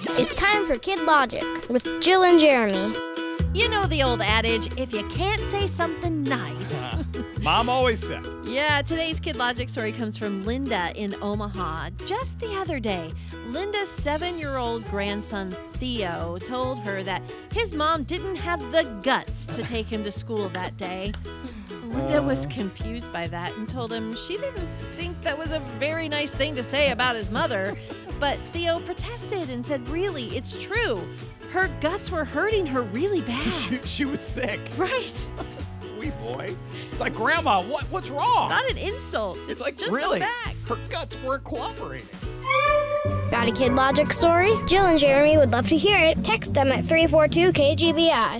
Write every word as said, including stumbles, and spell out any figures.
It's time for Kid Logic with Jill and Jeremy. You know the old adage, if you can't say something nice. Mom always said. Yeah, today's Kid Logic story comes from Linda in Omaha. Just the other day, Linda's seven-year-old grandson, Theo, told her that his mom didn't have the guts to take him to school that day. Linda was confused by that and told him she didn't think that was a very nice thing to say about his mother. But Theo protested and said, really, it's true. Her guts were hurting her really bad. She, she was sick. Right. Sweet boy. It's like, Grandma, what what's wrong? Not an insult. It's, It's like, just really? a fact. Her guts weren't cooperating. Got a Kid Logic story? Jill and Jeremy would love to hear it. Text them at three four two K G B I.